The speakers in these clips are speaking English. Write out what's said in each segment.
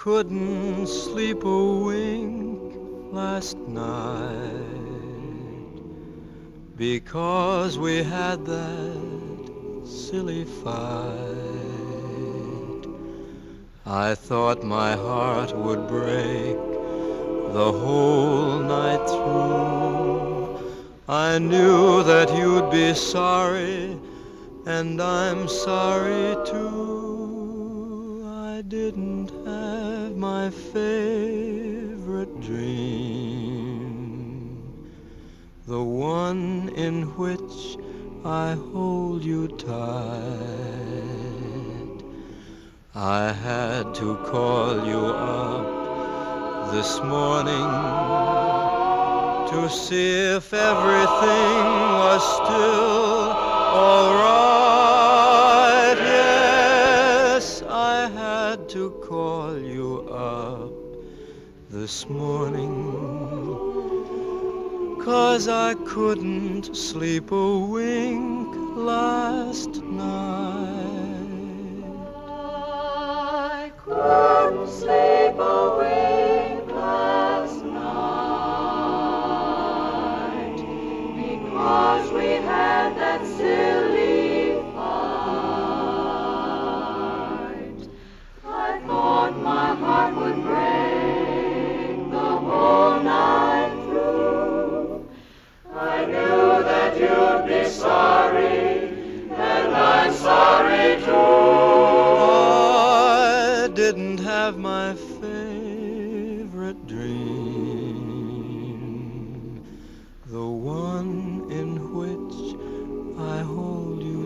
couldn't sleep a wink last night because we had that silly fight. I thought my heart would break the whole night through. I knew that you'd be sorry, and I'm sorry too. I didn't have my favorite dream, the one in which I hold you tight. I had to call you up this morning to see if everything was still all right. Yes, I had to call you up this morning, 'cause I couldn't sleep a wink last night. I couldn't sleep a wink last night because we had that silly fight. I thought my heart would break the whole night through. I knew that you'd be sorry, and I'm sorry too. I didn't have my favorite dream, the one in which I hold you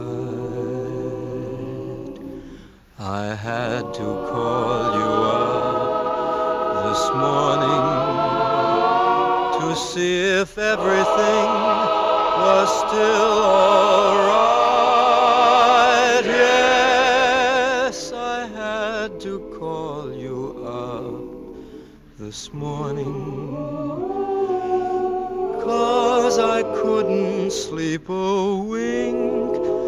tight. I had to call you up this morning to see if everything was still all right. Yes, I had to call you up this morning, 'cause I couldn't sleep a wink